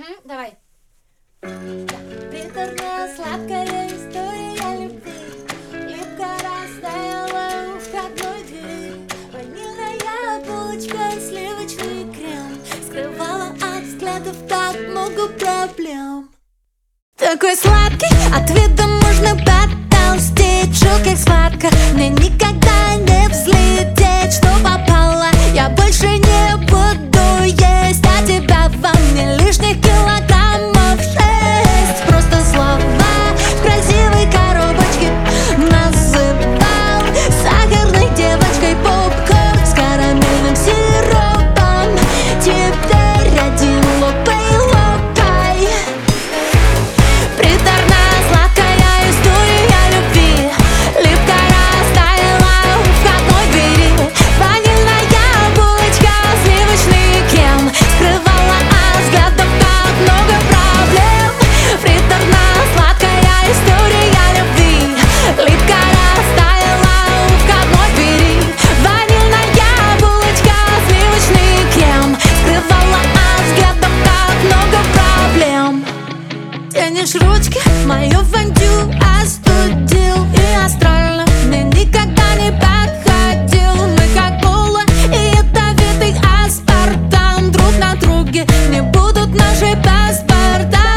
Давай. Приторная, сладкая история любви. Липко растаяла у входной двери. Ванильная булочка, сливочный крем скрывала от взглядов так много проблем. Такой сладкий, от вида можно потолстеть. Чё как сладко, мне никогда не взлететь. Что попало, я больше не буду есть. А тебя во мне лишних килограммов 6. Просто слова в красивой коробочке называл сахарной девочкой. Попкорн с карамельным сиропом. Теперь один лопай, лопай. Приторная, сладкая история любви. Липко растаяла у входной двери. Ванильная булочка, сливочный крем скрывала от взглядов так много проблем. Приторная, сладкая история любви. Липко растаяла у входной двери. Ванильная булочка, сливочный крем скрывала от взглядов так много проблем. Тянешь ручки, мою фондю остудил. И астрально мне никогда не подходил. Мы как кола и ядовитый аспартам. Друг на друге не будут наши паспорта.